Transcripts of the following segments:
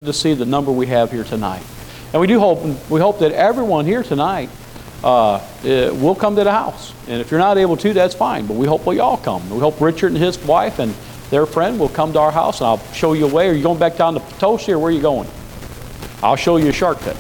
to see the number we have here tonight. And we hope that everyone here tonight will come to the house. And if you're not able to, that's fine. But we hope we all come. We hope Richard and his wife and their friend will come to our house, and I'll show you a way. Are you going back down to Potosi, or where are you going? I'll show you a shortcut.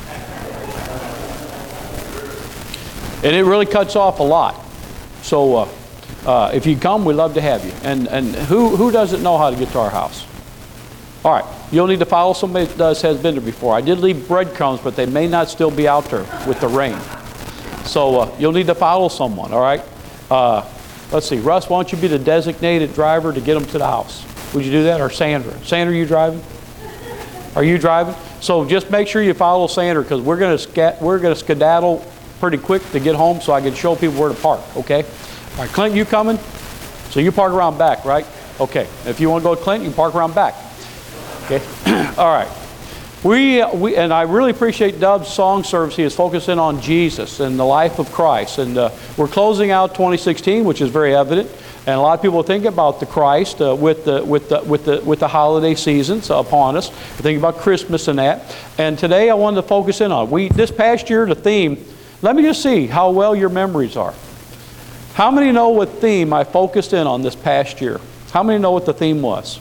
And it really cuts off a lot. So if you come, we'd love to have you. And who doesn't know how to get to our house? All right. You'll need to follow somebody that has been there before. I did leave breadcrumbs, but they may not still be out there with the rain. So you'll need to follow someone, all right? Let's see. Russ, why don't you be the designated driver to get them to the house? Would you do that? Or Sandra? Sandra, are you driving? Are you driving? So just make sure you follow Sandra, because we're going to skedaddle pretty quick to get home so I can show people where to park, okay? All right, Clint, you coming? So you park around back, right? Okay. If you want to go to Clint, you can park around back. Okay. All right. And I really appreciate Dove's song service. He is focusing on Jesus and the life of Christ. And we're closing out 2016, which is very evident. And a lot of people think about the Christ with the holiday seasons upon us. Think about Christmas and that. And today I wanted to focus in on this past year, the theme. Let me just see how well your memories are. How many know what theme I focused in on this past year? How many know what the theme was?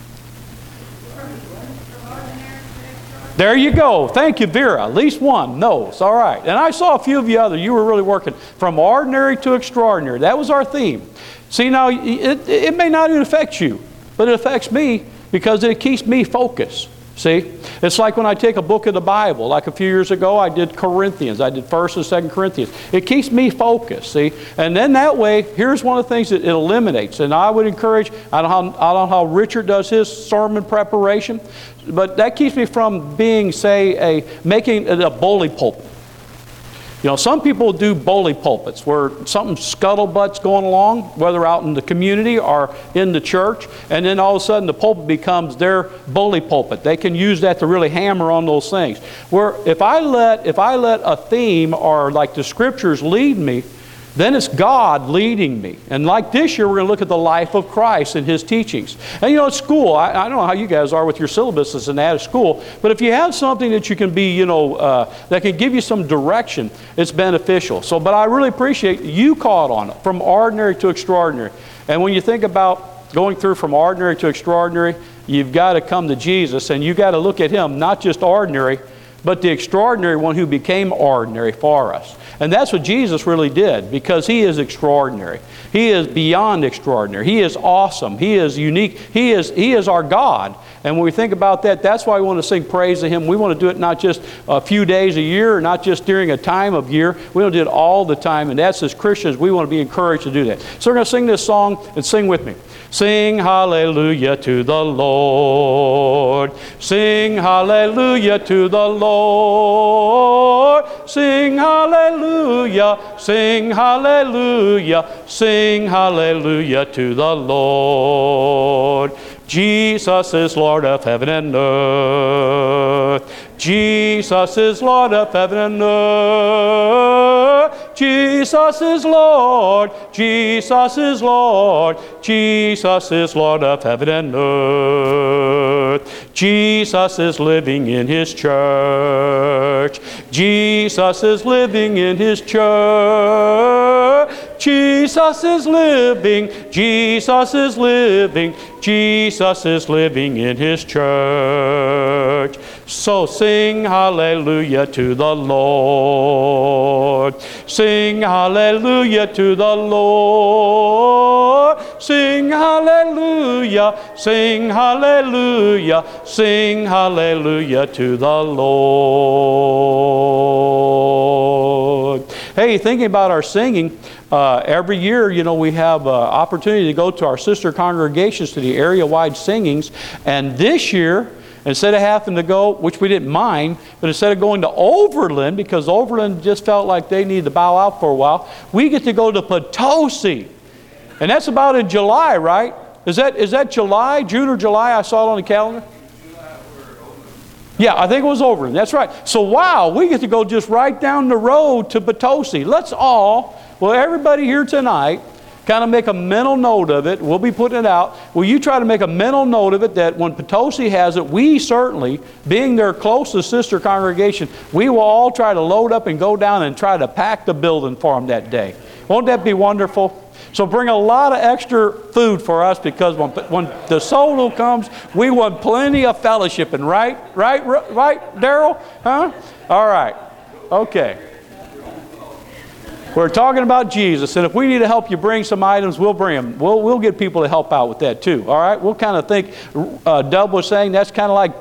There you go. Thank you, Vera. At least one knows. All right. And I saw a few of you others. You were really working from ordinary to extraordinary. That was our theme. See, now, it may not even affect you, but it affects me because it keeps me focused. See? It's like when I take a book of the Bible. Like a few years ago, I did Corinthians. I did 1st and 2nd Corinthians. It keeps me focused, see? And then that way, here's one of the things that it eliminates. And I would encourage, I don't know how Richard does his sermon preparation, but that keeps me from being, say, making it a bully pulpit. You know, some people do bully pulpits where something scuttlebutt's going along, whether out in the community or in the church, and then all of a sudden the pulpit becomes their bully pulpit. They can use that to really hammer on those things. Where if I let a theme or like the scriptures lead me, then it's God leading me. And like this year, we're going to look at the life of Christ and His teachings. And you know, at school, I don't know how you guys are with your syllabuses and that at school, but if you have something that you can be, that can give you some direction, it's beneficial. But I really appreciate you caught on it, from ordinary to extraordinary. And when you think about going through from ordinary to extraordinary, you've got to come to Jesus, and you've got to look at Him, not just ordinary, but the extraordinary one who became ordinary for us. And that's what Jesus really did, because He is extraordinary. He is beyond extraordinary. He is awesome. He is unique. He is our God. And when we think about that, that's why we want to sing praise to Him. We want to do it not just a few days a year, or not just during a time of year. We want to do it all the time. And that's, as Christians, we want to be encouraged to do that. So we're going to sing this song, and sing with me. Sing hallelujah to the Lord. Sing hallelujah to the Lord. Sing hallelujah. Sing hallelujah. Sing hallelujah to the Lord. Jesus is Lord of heaven and earth. Jesus is Lord of heaven and earth. Jesus is Lord. Jesus is Lord. Jesus is Lord of heaven and earth. Jesus is living in His church. Jesus is living in His church. Jesus is living. Jesus is living. Jesus is living in His church. So sing hallelujah to the Lord. Sing hallelujah to the Lord. Sing hallelujah. Sing hallelujah. Sing hallelujah to the Lord. Hey, thinking about our singing, every year, we have an opportunity to go to our sister congregations to the area-wide singings. And this year, instead of having to go, which we didn't mind, but instead of going to Overland, because Overland just felt like they needed to bow out for a while, we get to go to Potosi. And that's about in July, right? Is that July, June or July? I saw it on the calendar. Yeah, I think it was Overland. That's right. So wow, we get to go just right down the road to Potosi. Let's all, well, everybody here tonight, kind of make a mental note of it. We'll be putting it out. Will you try to make a mental note of it that when Potosi has it, we certainly, being their closest sister congregation, we will all try to load up and go down and try to pack the building for them that day. Won't that be wonderful? So bring a lot of extra food for us, because when the solo comes, we want plenty of fellowship. And right, Daryl? Huh? All right. Okay. We're talking about Jesus, and if we need to help you bring some items, we'll bring them. We'll get people to help out with that too. All right? We'll kind of think, Dub was saying, that's kind of like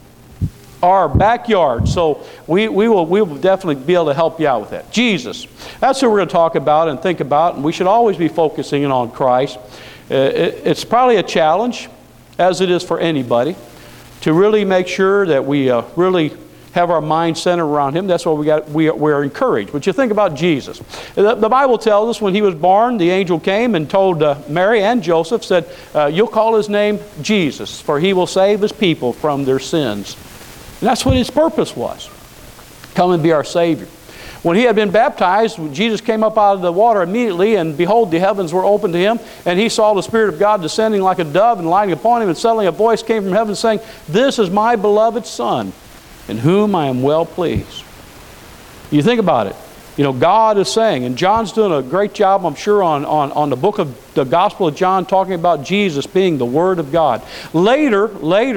our backyard. So we will definitely be able to help you out with that. Jesus. That's what we're going to talk about and think about, and we should always be focusing in on Christ. It's probably a challenge, as it is for anybody, to really make sure that we really have our mind centered around Him. That's why we're encouraged. But you think about Jesus. The Bible tells us when He was born, the angel came and told Mary and Joseph, said, you'll call His name Jesus, for He will save His people from their sins. And that's what His purpose was. Come and be our Savior. When He had been baptized, Jesus came up out of the water immediately, and behold, the heavens were opened to Him, and He saw the Spirit of God descending like a dove and lighting upon Him, and suddenly a voice came from heaven saying, this is my beloved Son, in whom I am well pleased. You think about it. You know, God is saying, and John's doing a great job, I'm sure, on the book of the Gospel of John, talking about Jesus being the Word of God. Later,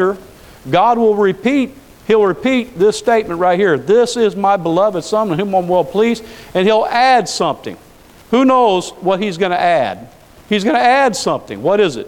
God will repeat, He'll repeat this statement right here. This is my beloved Son, in whom I'm well pleased. And He'll add something. Who knows what He's going to add? He's going to add something. What is it?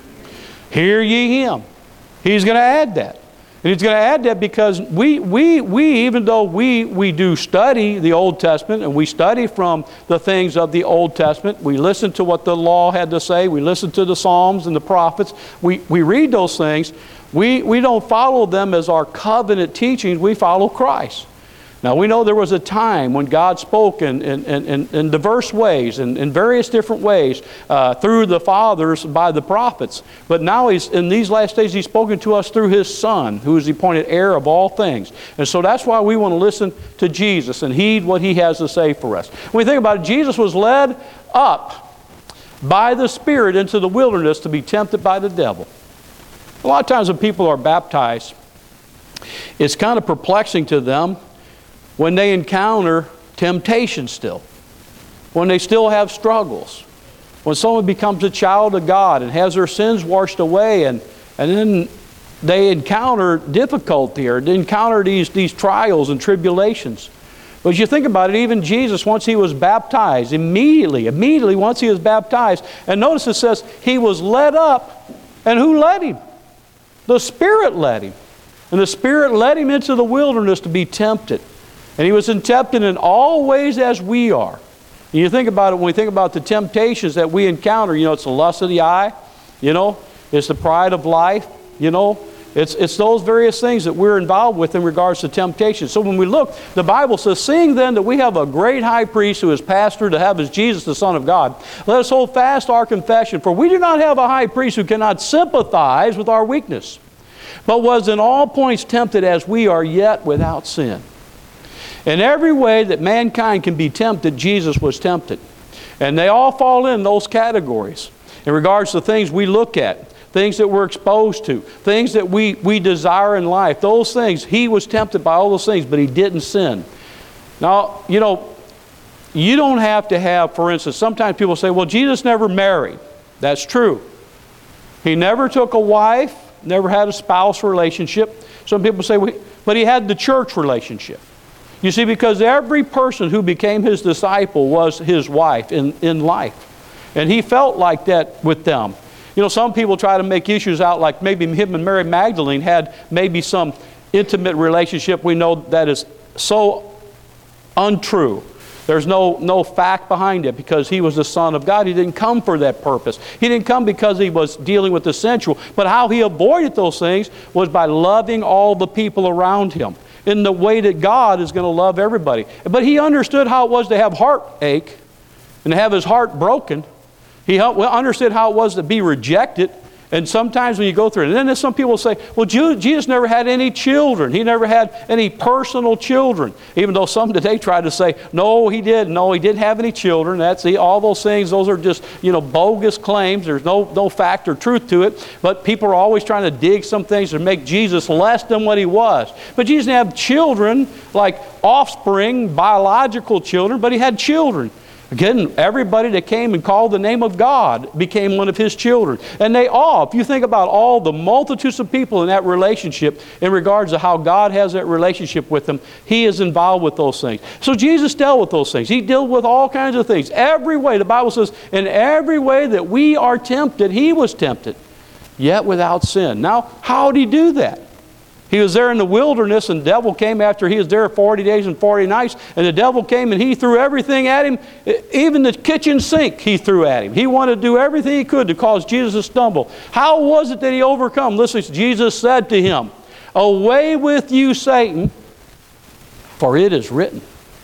Hear ye Him. He's going to add that. And He's going to add that because we even though we do study the Old Testament, and we study from the things of the Old Testament, we listen to what the law had to say, we listen to the Psalms and the prophets, we read those things, we don't follow them as our covenant teachings, we follow Christ. Now we know there was a time when God spoke in diverse ways, in various different ways, through the fathers by the prophets. But now in these last days He's spoken to us through His Son, who is the appointed heir of all things. And so that's why we want to listen to Jesus and heed what He has to say for us. When we think about it, Jesus was led up by the Spirit into the wilderness to be tempted by the devil. A lot of times when people are baptized, it's kind of perplexing to them when they encounter temptation still, when they still have struggles, when someone becomes a child of God and has their sins washed away, and then they encounter difficulty or they encounter these trials and tribulations. But as you think about it, even Jesus, once He was baptized, immediately once He was baptized, and notice it says He was led up, and who led Him? The Spirit led Him. And the Spirit led Him into the wilderness to be tempted. And He was tempted in all ways as we are. And you think about it, when we think about the temptations that we encounter, you know, it's the lust of the eye, you know, it's the pride of life, you know, it's those various things that we're involved with in regards to temptation. So when we look, the Bible says, seeing then that we have a great high priest who is pastored to have as Jesus the Son of God, let us hold fast our confession, for we do not have a high priest who cannot sympathize with our weakness, but was in all points tempted as we are, yet without sin. In every way that mankind can be tempted, Jesus was tempted. And they all fall in those categories in regards to things we look at, things that we're exposed to, things that we desire in life. Those things, He was tempted by all those things, but He didn't sin. Now, you know, you don't have to have, for instance, sometimes people say, well, Jesus never married. That's true. He never took a wife, never had a spouse relationship. Some people say, well, but He had the church relationship. You see, because every person who became His disciple was His wife in life. And He felt like that with them. You know, some people try to make issues out like maybe Him and Mary Magdalene had maybe some intimate relationship. We know that is so untrue. There's no fact behind it, because He was the Son of God. He didn't come for that purpose. He didn't come because He was dealing with the sensual. But how He avoided those things was by loving all the people around Him in the way that God is going to love everybody. But He understood how it was to have heartache and to have His heart broken. He understood how it was to be rejected And sometimes when you go through it, and then some people say, well, Jesus never had any children. He never had any personal children. Even though some today try to say, no, he did. No, he didn't have any children. All those things, those are just, bogus claims. There's no fact or truth to it. But people are always trying to dig some things to make Jesus less than what he was. But Jesus didn't have children, like offspring, biological children, but he had children. Again, everybody that came and called the name of God became one of his children. And they all, if you think about all the multitudes of people in that relationship in regards to how God has that relationship with them, he is involved with those things. So Jesus dealt with those things. He dealt with all kinds of things. Every way, the Bible says, in every way that we are tempted, he was tempted, yet without sin. Now, how did he do that? He was there in the wilderness, and the devil came after he was there 40 days and 40 nights, and the devil came and he threw everything at him. Even the kitchen sink he threw at him. He wanted to do everything he could to cause Jesus to stumble. How was it that he overcome? Listen, Jesus said to him, away with you, Satan, for it is written.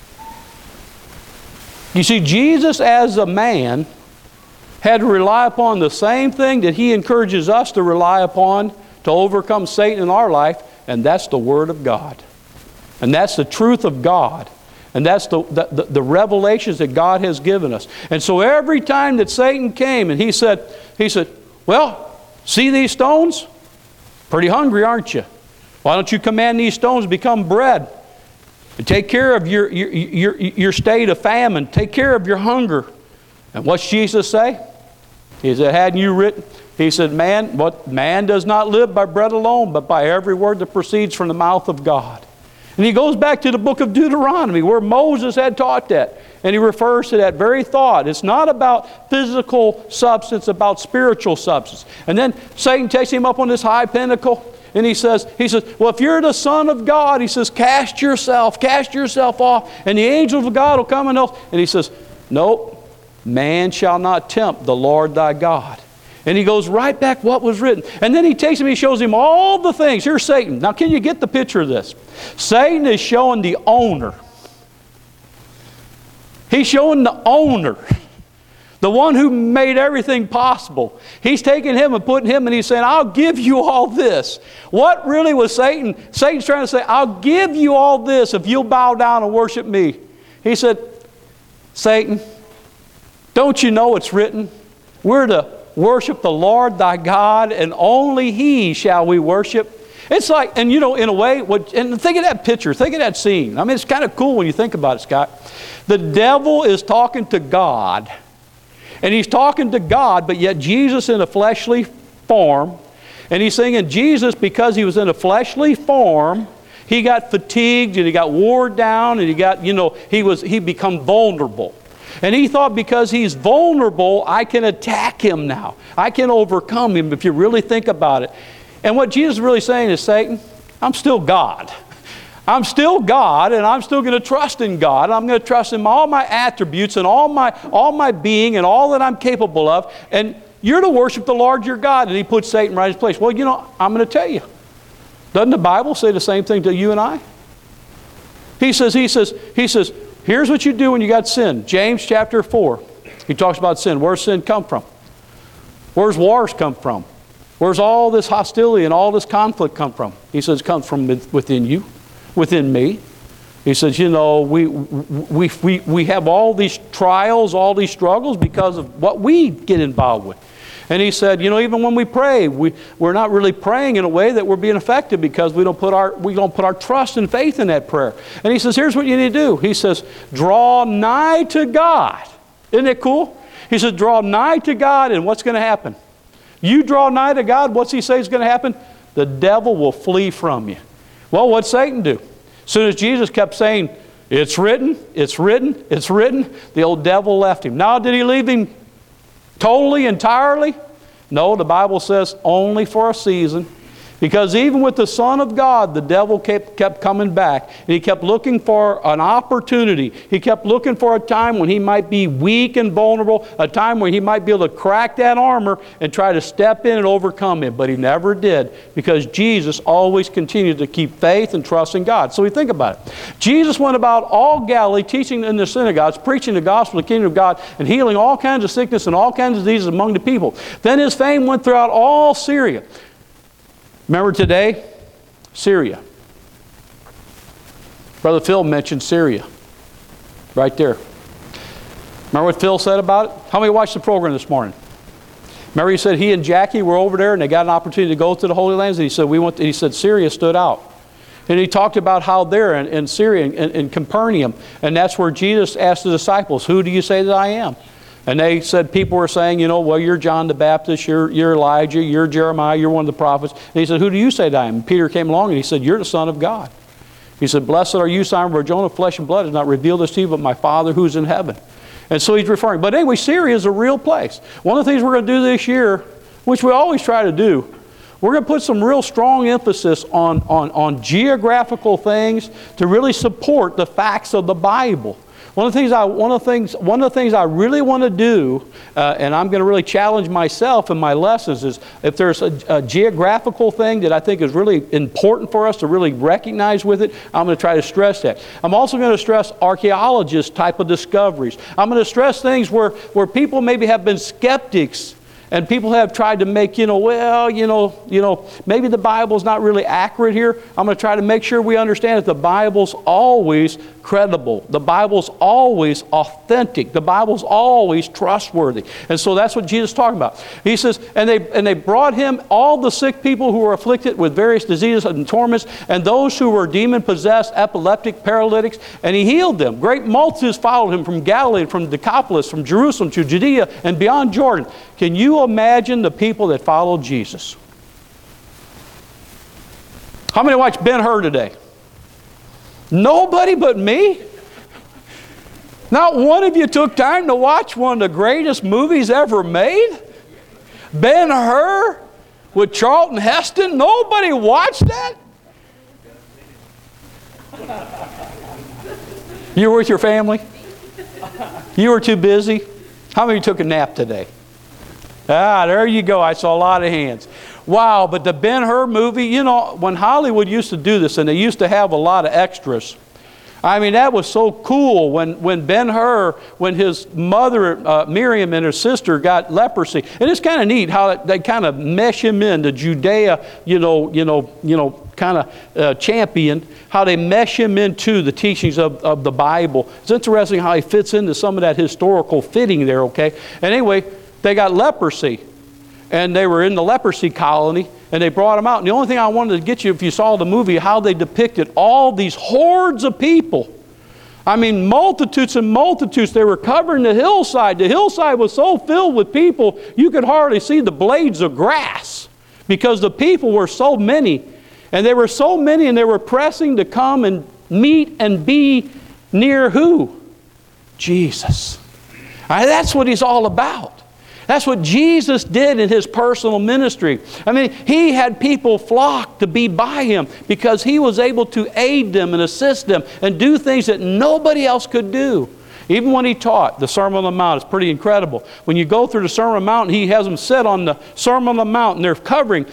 You see, Jesus as a man had to rely upon the same thing that he encourages us to rely upon to overcome Satan in our life, and that's the Word of God. And that's the truth of God. And that's the revelations that God has given us. And so every time that Satan came and he said, well, see these stones? Pretty hungry, aren't you? Why don't you command these stones to become bread? And take care of your state of famine. Take care of your hunger. And what's Jesus say? He said, hadn't you written? He said, man does not live by bread alone, but by every word that proceeds from the mouth of God. And he goes back to the book of Deuteronomy where Moses had taught that. And he refers to that very thought. It's not about physical substance, about spiritual substance. And then Satan takes him up on this high pinnacle. And he says, well, if you're the Son of God, he says, cast yourself off. And the angels of God will come and help. And he says, nope, man shall not tempt the Lord thy God. And he goes right back what was written. And then he takes him, he shows him all the things. Here's Satan. Now can you get the picture of this? Satan is showing the owner. He's showing the owner. The one who made everything possible. He's taking him and putting him and he's saying, I'll give you all this. What really was Satan? Satan's trying to say, I'll give you all this if you'll bow down and worship me. He said, Satan, don't you know it's written? We're to worship the Lord thy God, and only he shall we worship. It's like, and in a way, and think of that picture, think of that scene. I mean, it's kind of cool when you think about it, Scott. The devil is talking to God, and he's talking to God, but yet Jesus in a fleshly form, and he's saying Jesus, because he was in a fleshly form, he got fatigued, and he got wore down, and he got, he become vulnerable. And he thought because he's vulnerable, I can attack him now. I can overcome him if you really think about it. And what Jesus is really saying is, Satan, I'm still God. I'm still God, and I'm still going to trust in God. I'm going to trust in all my attributes and all my being and all that I'm capable of. And you're to worship the Lord your God. And he puts Satan right in his place. Well, I'm going to tell you. Doesn't the Bible say the same thing to you and I? He says, here's what you do when you got sin. James chapter 4. He talks about sin. Where's sin come from? Where's wars come from? Where's all this hostility and all this conflict come from? He says it comes from within you, within me. He says, we have all these trials, all these struggles because of what we get involved with. And he said, even when we pray, we're not really praying in a way that we're being effective because we don't put our trust and faith in that prayer. And he says, here's what you need to do. He says, draw nigh to God. Isn't it cool? He says, draw nigh to God, and what's going to happen? You draw nigh to God, what's he say is going to happen? The devil will flee from you. Well, what'd Satan do? As soon as Jesus kept saying, it's written, it's written, it's written, the old devil left him. Now, did he leave him totally, entirely? No, the Bible says only for a season. Because even with the Son of God, the devil kept coming back. And he kept looking for an opportunity. He kept looking for a time when he might be weak and vulnerable, a time when he might be able to crack that armor and try to step in and overcome him. But he never did, because Jesus always continued to keep faith and trust in God. So we think about it. Jesus went about all Galilee, teaching in the synagogues, preaching the gospel of the kingdom of God, and healing all kinds of sickness and all kinds of diseases among the people. Then his fame went throughout all Syria. Remember today? Syria. Brother Phil mentioned Syria. Right there. Remember what Phil said about it? How many watched the program this morning? Remember he said he and Jackie were over there and they got an opportunity to go to the Holy Lands, and he said, he said Syria stood out. And he talked about how there in Syria, in Capernaum, and that's where Jesus asked the disciples, who do you say that I am? And they said, people were saying, well, you're John the Baptist, you're Elijah, you're Jeremiah, you're one of the prophets. And he said, who do you say that I am? And Peter came along and he said, you're the Son of God. He said, blessed are you, Simon Bar-Jonah, flesh and blood has not revealed this to you, but my Father who's in heaven. And so he's referring. But anyway, Syria is a real place. One of the things we're going to do this year, which we always try to do, we're going to put some real strong emphasis on geographical things to really support the facts of the Bible. One of the things I really want to do, and I'm going to really challenge myself in my lessons, is if there's a geographical thing that I think is really important for us to really recognize with it, I'm going to try to stress that. I'm also going to stress archaeologist type of discoveries. I'm going to stress things where people maybe have been skeptics, and people have tried to make, maybe the Bible's not really accurate here. I'm going to try to make sure we understand that the Bible's always credible. The Bible's always authentic. The Bible's always trustworthy. And so that's what Jesus is talking about. He says, and they brought him all the sick people who were afflicted with various diseases and torments, and those who were demon-possessed, epileptic, paralytics, and he healed them. Great multitudes followed him from Galilee, from Decapolis, from Jerusalem to Judea, and beyond Jordan. Can you imagine the people that followed Jesus? How many watched Ben-Hur today? Nobody but me? Not one of you took time to watch one of the greatest movies ever made? Ben-Hur with Charlton Heston? Nobody watched that? You were with your family? You were too busy? How many took a nap today? There you go. I saw a lot of hands. Wow, but the Ben-Hur movie, when Hollywood used to do this, and they used to have a lot of extras, I mean, that was so cool when Ben-Hur, when his mother, Miriam, and her sister got leprosy. And it's kind of neat how they kind of mesh him into Judea, kind of champion, how they mesh him into the teachings of the Bible. It's interesting how he fits into some of that historical fitting there, okay? And anyway, they got leprosy, and they were in the leprosy colony, and they brought them out. And the only thing I wanted to get you, if you saw the movie, how they depicted all these hordes of people. I mean, multitudes and multitudes. They were covering the hillside. The hillside was so filled with people, you could hardly see the blades of grass, because the people were so many. And they were so many, and they were pressing to come and meet and be near who? Jesus. That's what he's all about. That's what Jesus did in his personal ministry. I mean, he had people flock to be by him because he was able to aid them and assist them and do things that nobody else could do. Even when he taught the Sermon on the Mount, it's pretty incredible. When you go through the Sermon on the Mount, he has them sit on the Sermon on the Mount, and they're covering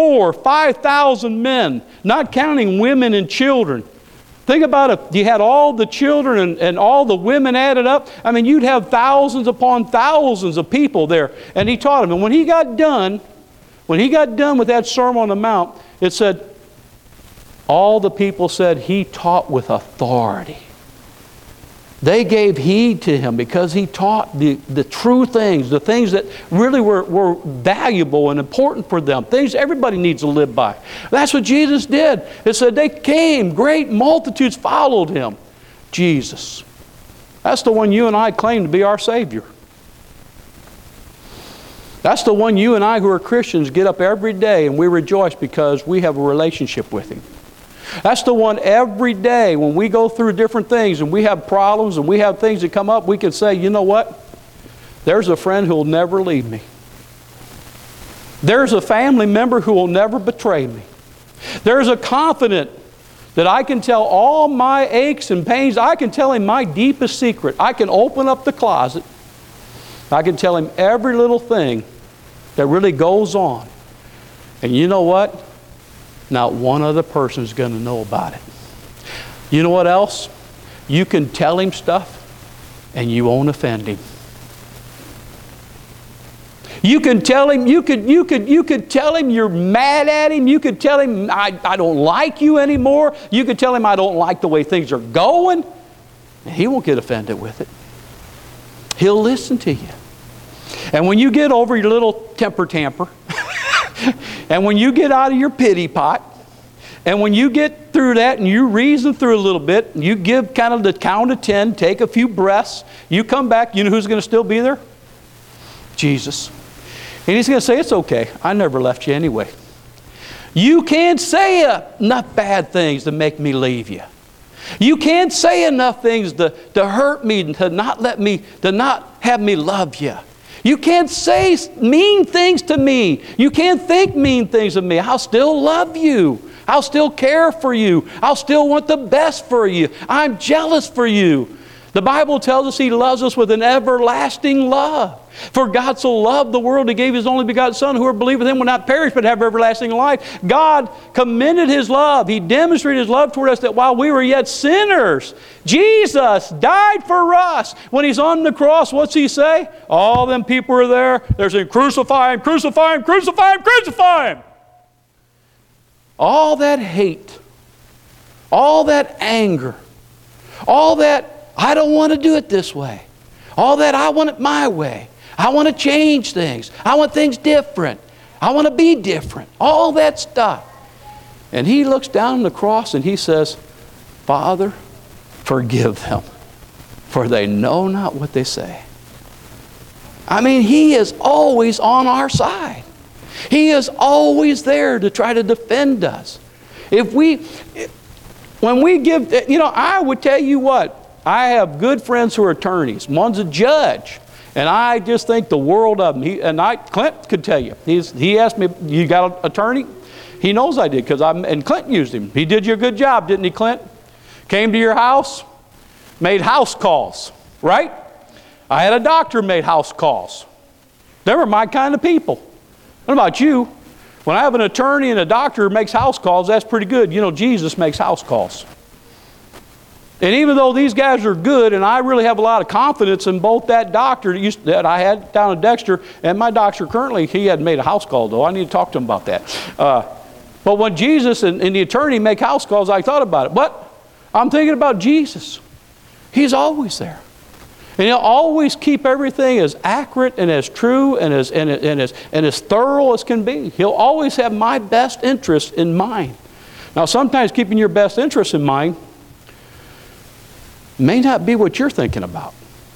5,000 men, not counting women and children. Think about it. You had all the children and all the women added up. I mean, you'd have thousands upon thousands of people there. And he taught them. And when he got done with that Sermon on the Mount, it said, all the people said he taught with authority. They gave heed to him because he taught the true things, the things that really were valuable and important for them, things everybody needs to live by. That's what Jesus did. It said they came, great multitudes followed him. Jesus. That's the one you and I claim to be our Savior. That's the one you and I who are Christians get up every day and we rejoice because we have a relationship with him. That's the one every day when we go through different things and we have problems and we have things that come up, we can say, you know what? There's a friend who will never leave me. There's a family member who will never betray me. There's a confidence that I can tell all my aches and pains. I can tell Him my deepest secret. I can open up the closet. I can tell Him every little thing that really goes on. And you know what? Not one other person is going to know about it. You know what else? You can tell Him stuff and you won't offend Him. You can tell Him, you could tell Him you're mad at Him. You could tell Him, I don't like you anymore. You could tell Him, I don't like the way things are going. And He won't get offended with it. He'll listen to you. And when you get over your little temper tamper, and when you get out of your pity pot, and when you get through that and you reason through a little bit, and you give kind of the count of 10, take a few breaths, you come back, you know who's going to still be there? Jesus. And He's going to say, it's okay. I never left you anyway. You can't say enough bad things to make me leave you. You can't say enough things to hurt me, to not have me love you. You can't say mean things to me. You can't think mean things of me. I'll still love you. I'll still care for you. I'll still want the best for you. I'm jealous for you. The Bible tells us He loves us with an everlasting love. For God so loved the world, He gave His only begotten Son, whoever believeth in Him will not perish but have everlasting life. God commended His love. He demonstrated His love toward us that while we were yet sinners, Jesus died for us. When He's on the cross, what's He say? All them people are there. They're saying, crucify Him, crucify Him, crucify Him, crucify Him. All that hate, all that anger, all that I don't want to do it this way, all that I want it my way, I want to change things, I want things different, I want to be different, all that stuff. And He looks down on the cross and He says, Father, forgive them, for they know not what they say. I mean, He is always on our side. He is always there to try to defend us. When we give, I would tell you what, I have good friends who are attorneys. One's a judge, and I just think the world of him. Clint could tell you. He asked me, you got an attorney? He knows I did, and Clint used him. He did you a good job, didn't he, Clint? Came to your house, made house calls, right? I had a doctor made house calls. They were my kind of people. What about you? When I have an attorney and a doctor who makes house calls, that's pretty good. You know, Jesus makes house calls. And even though these guys are good, and I really have a lot of confidence in both that doctor that I had down at Dexter and my doctor currently, he hadn't made a house call though. I need to talk to him about that. But when Jesus and the attorney make house calls, I thought about it. But I'm thinking about Jesus. He's always there. And He'll always keep everything as accurate and as true and as thorough as can be. He'll always have my best interest in mind. Now sometimes keeping your best interest in mind may not be what you're thinking about.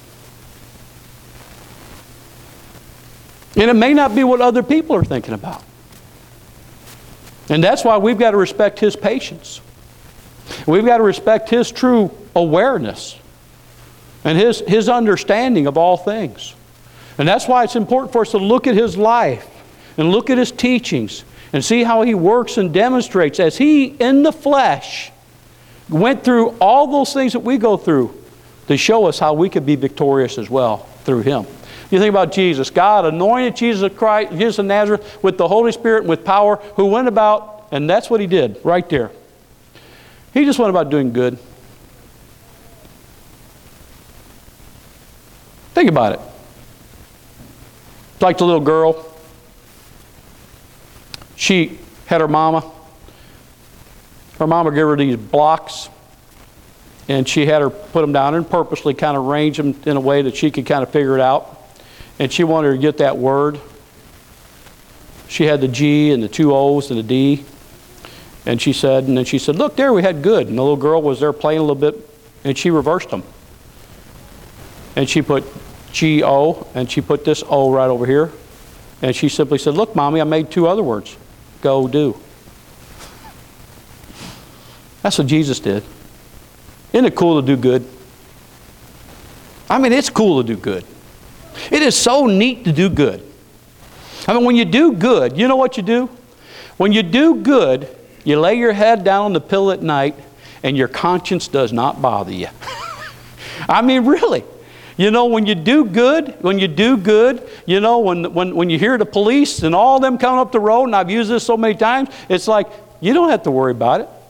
And it may not be what other people are thinking about. And that's why we've got to respect His patience. We've got to respect His true awareness and His understanding of all things. And that's why it's important for us to look at His life and look at His teachings and see how He works and demonstrates as He in the flesh went through all those things that we go through to show us how we could be victorious as well through Him. You think about Jesus. God anointed Jesus Christ, Jesus of Nazareth, with the Holy Spirit and with power, who went about, and that's what He did right there. He just went about doing good. Think about it. It's like the little girl. She had her mama. Her mama gave her these blocks, and she had her put them down and purposely kind of arrange them in a way that she could kind of figure it out. And she wanted her to get that word. She had the G and the two O's and the D. And then she said, look, there we had good. And the little girl was there playing a little bit, and she reversed them. And she put G-O, and she put this O right over here. And she simply said, look, Mommy, I made two other words. Go do. That's what Jesus did. Isn't it cool to do good? I mean, it's cool to do good. It is so neat to do good. I mean, when you do good, you know what you do? When you do good, You lay your head down on the pillow at night and your conscience does not bother you. I mean, really. You know, when you do good, you know, when you hear the police and all them coming up the road, and I've used this so many times, it's like, you don't have to worry about it.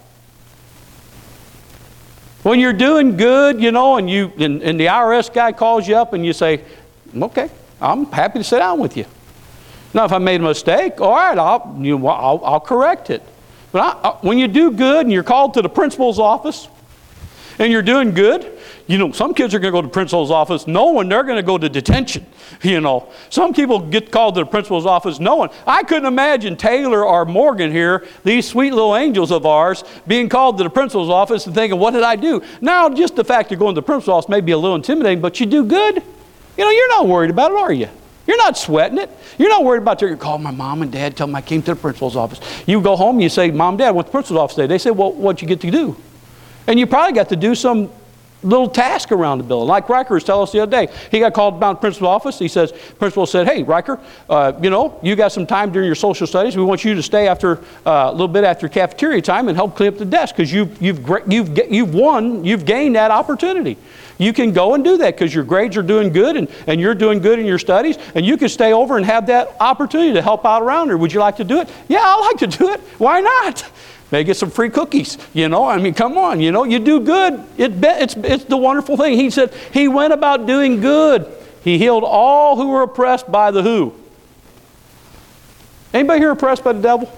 When you're doing good, you know, and the IRS guy calls you up and you say, okay, I'm happy to sit down with you. Now, if I made a mistake, all right, I'll correct it. But when you do good and you're called to the principal's office and you're doing good, you know, some kids are going to go to the principal's office knowing they're going to go to detention, you know. Some people get called to the principal's office knowing. I couldn't imagine Taylor or Morgan here, these sweet little angels of ours, being called to the principal's office and thinking, what did I do? Now, just the fact of going to the principal's office may be a little intimidating, but you do good. You know, you're not worried about it, are you? You're not sweating it. You're not worried about, you're going to call my mom and dad, tell them I came to the principal's office. You go home, you say, Mom, Dad, what's the principal's office today? They say, well, what'd you get to do? And you probably got to do some little task around the building. Like Riker was telling us the other day. He got called down to the principal's office. He says, principal said, hey, Riker, you know, you got some time during your social studies. We want you to stay after a little bit after cafeteria time and help clean up the desk because you've gained that opportunity. You can go and do that because your grades are doing good and you're doing good in your studies, and you can stay over and have that opportunity to help out around her. Would you like to do it? Yeah, I'd like to do it. Why not? May get some free cookies, you know. I mean, come on, you know, you do good. It's the wonderful thing. He said he went about doing good. He healed all who were oppressed by the who? Anybody here oppressed by the devil?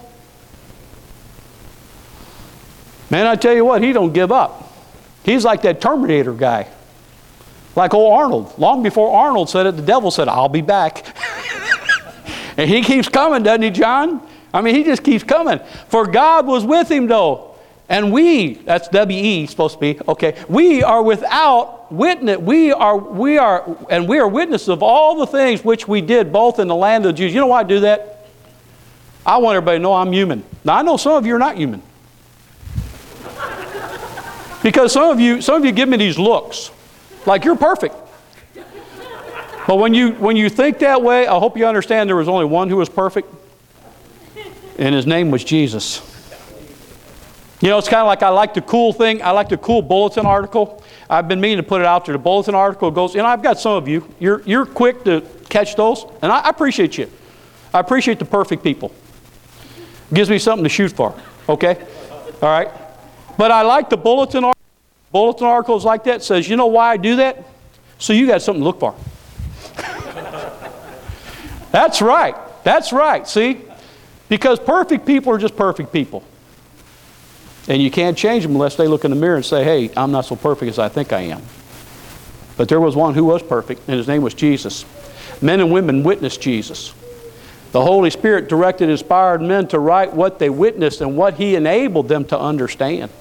Man, I tell you what, he don't give up. He's like that Terminator guy. Like old Arnold. Long before Arnold said it, the devil said, I'll be back. And he keeps coming, doesn't he, John? I mean, he just keeps coming. For God was with him, though. And we, that's W-E supposed to be, okay. We are without witness. We are witnesses of all the things which we did both in the land of the Jews. You know why I do that? I want everybody to know I'm human. Now, I know some of you are not human. Because some of you give me these looks. Like you're perfect. But when you think that way, I hope you understand there was only one who was perfect. And his name was Jesus. You know, it's kind of like I like the cool bulletin article. I've been meaning to put it out there. The bulletin article goes, you know, I've got some of you. You're quick to catch those. And I appreciate you. I appreciate the perfect people. Gives me something to shoot for. Okay? All right? But I like the bulletin article. Bulletin articles like that says, you know why I do that? So you got something to look for. That's right. That's right. See? Because perfect people are just perfect people. And you can't change them unless they look in the mirror and say, hey, I'm not so perfect as I think I am. But there was one who was perfect, and his name was Jesus. Men and women witnessed Jesus. The Holy Spirit directed and inspired men to write what they witnessed and what He enabled them to understand.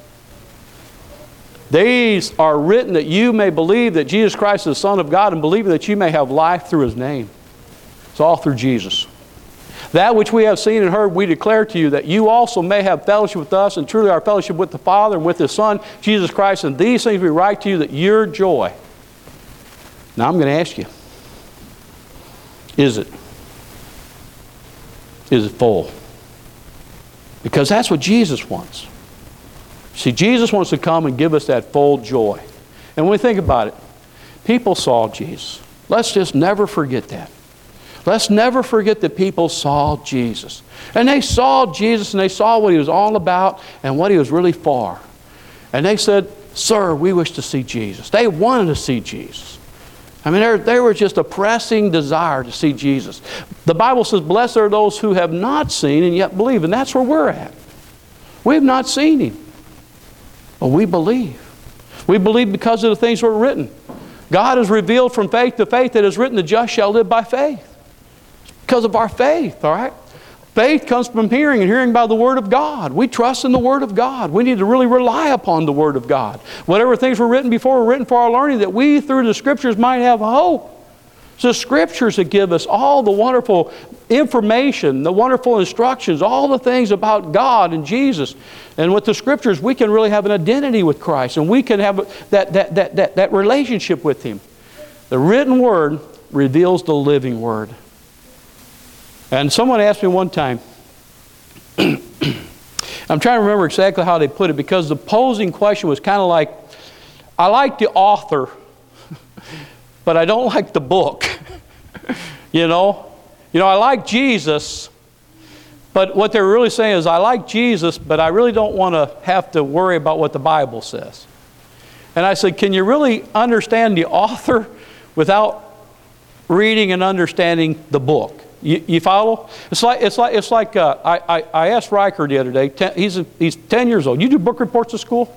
These are written that you may believe that Jesus Christ is the Son of God, and believe that you may have life through His name. It's all through Jesus. That which we have seen and heard we declare to you, that you also may have fellowship with us, and truly our fellowship with the Father and with His Son, Jesus Christ. And these things we write to you, that your joy. Now I'm going to ask you, is it full? Because that's what Jesus wants. See, Jesus wants to come and give us that full joy. And when we think about it, people saw Jesus. Let's just never forget that. Let's never forget that people saw Jesus. And they saw Jesus, and they saw what He was all about and what He was really for. And they said, sir, we wish to see Jesus. They wanted to see Jesus. I mean, they were just a pressing desire to see Jesus. The Bible says, blessed are those who have not seen and yet believe. And that's where we're at. We have not seen Him. But we believe. We believe because of the things that were written. God has revealed from faith to faith that it is written, the just shall live by faith. Because of our faith, all right? Faith comes from hearing, and hearing by the Word of God. We trust in the Word of God. We need to really rely upon the Word of God. Whatever things were written before were written for our learning, that we through the Scriptures might have hope. It's the Scriptures that give us all the wonderful information, the wonderful instructions, all the things about God and Jesus. And with the Scriptures, we can really have an identity with Christ, and we can have that relationship with Him. The written Word reveals the living Word. And someone asked me one time, and I'm trying to remember exactly how they put it, because the posing question was kind of like, I like the author, but I don't like the book. You know, I like Jesus, but what they're really saying is, I like Jesus, but I really don't want to have to worry about what the Bible says. And I said, can you really understand the author without reading and understanding the book? You follow? It's like I asked Riker the other day. He's 10 years old. You do book reports at school?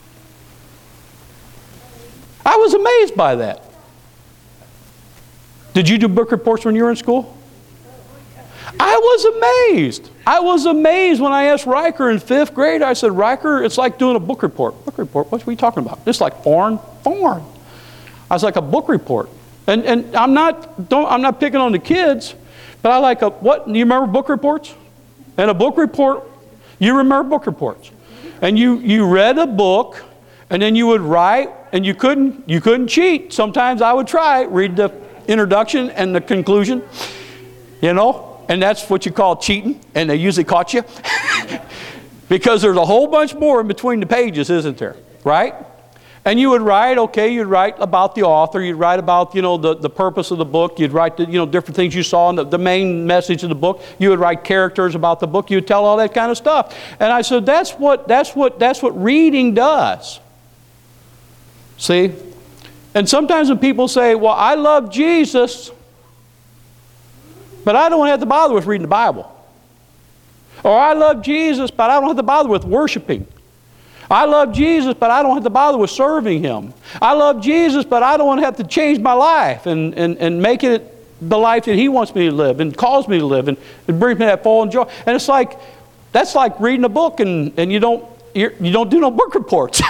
I was amazed by that. Did you do book reports when you were in school? I was amazed. I was amazed when I asked Riker in 5th grade. I said, Riker, it's like doing a book report. Book report? What are we talking about? It's like foreign. I was like, a book report. And I'm not picking on the kids, but I like what? You remember book reports? And a book report, you remember book reports. And you read a book, and then you would write, and you couldn't cheat. Sometimes I would try, read the introduction and the conclusion, you know, and that's what you call cheating, and they usually caught you. Because there's a whole bunch more in between the pages, isn't there? Right? And you would write, okay, you'd write about the author, you'd write about, you know, the purpose of the book, you'd write, different things you saw in the main message of the book, you would write characters about the book, you'd tell all that kind of stuff. And I said, that's what reading does. See? And sometimes when people say, well, I love Jesus, but I don't have to bother with reading the Bible. Or I love Jesus, but I don't have to bother with worshiping. I love Jesus, but I don't have to bother with serving Him. I love Jesus, but I don't want to have to change my life and make it the life that He wants me to live and calls me to live and brings me that full joy. And it's like, that's like reading a book and you don't do no book reports.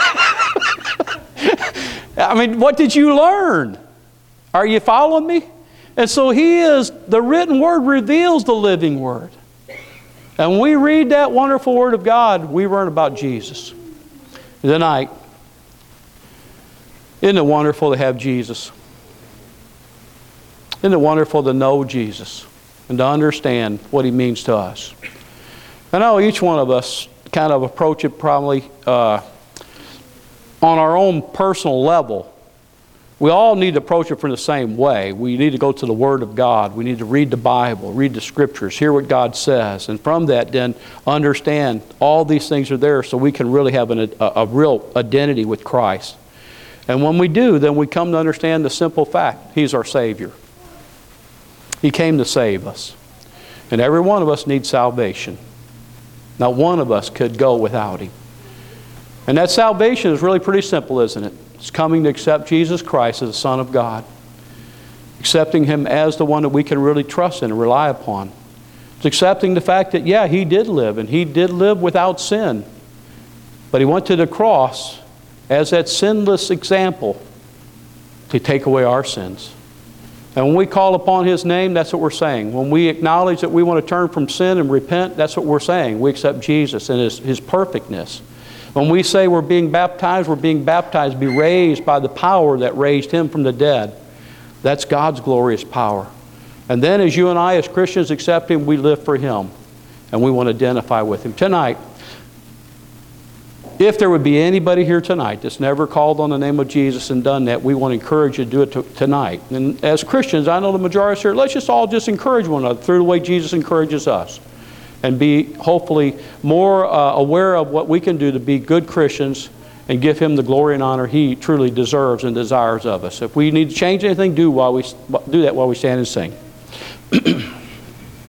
I mean, what did you learn? Are you following me? And so the written Word reveals the living Word. And when we read that wonderful Word of God, we learn about Jesus. Tonight, isn't it wonderful to have Jesus? Isn't it wonderful to know Jesus and to understand what He means to us? I know each one of us kind of approach it probably on our own personal level. We all need to approach it from the same way. We need to go to the Word of God. We need to read the Bible, read the Scriptures, hear what God says, and from that then understand all these things are there so we can really have a real identity with Christ. And when we do, then we come to understand the simple fact, He's our Savior. He came to save us. And every one of us needs salvation. Not one of us could go without Him. And that salvation is really pretty simple, isn't it? It's coming to accept Jesus Christ as the Son of God. Accepting Him as the one that we can really trust in and rely upon. It's accepting the fact that, yeah, He did live, and He did live without sin. But He went to the cross as that sinless example to take away our sins. And when we call upon His name, that's what we're saying. When we acknowledge that we want to turn from sin and repent, that's what we're saying. We accept Jesus and His perfectness. When we say we're being baptized, be raised by the power that raised Him from the dead. That's God's glorious power. And then as you and I as Christians accept Him, we live for Him. And we want to identify with Him. Tonight, if there would be anybody here tonight that's never called on the name of Jesus and done that, we want to encourage you to do it tonight. And as Christians, I know the majority of us here, let's just all encourage one another through the way Jesus encourages us. And be hopefully more aware of what we can do to be good Christians and give Him the glory and honor He truly deserves and desires of us. If we need to change anything, do that while we stand and sing.